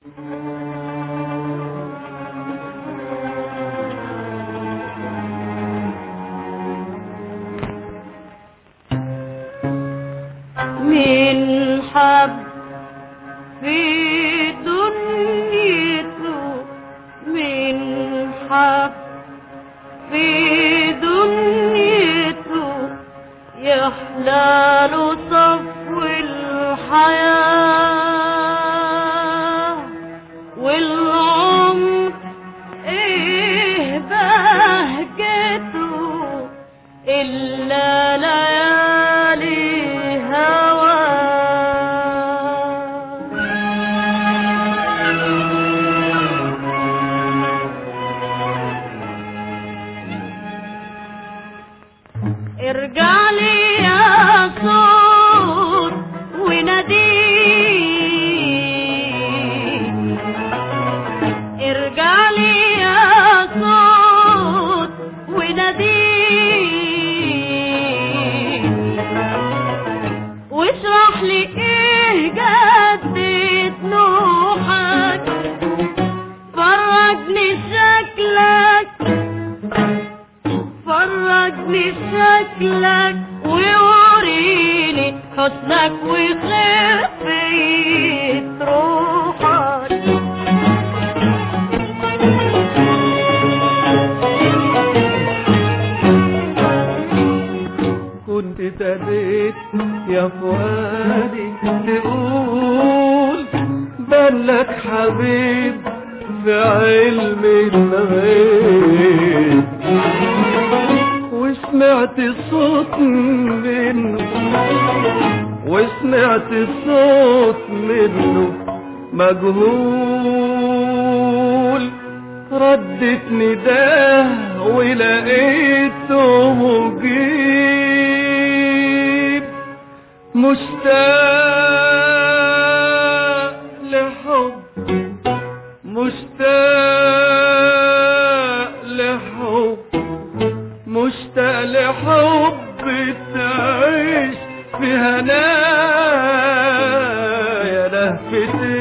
من حب في دنيته، من حب في دنيته يحلاله صفو الحياة والعمر ايه بهجته إلا ليالي ارجع لي يا صوت وناديني، ارجع لي يا صوت وناديني، واشرح لي ايه جدت نوحك، فرجني شكلك، فرجني شكلك ووريني حسنك وخفية روحك. كنت تبيت يا فؤادي تقول بانلك حبيب في علم الغيب، وسمعت الصوت منه، وسمعت الصوت منه مجهول، ردت نداه ولقيته مجيب، مشتاق لحب، مشتاق لحب، مشتاق لحب تعيش في هنايا لهفتي.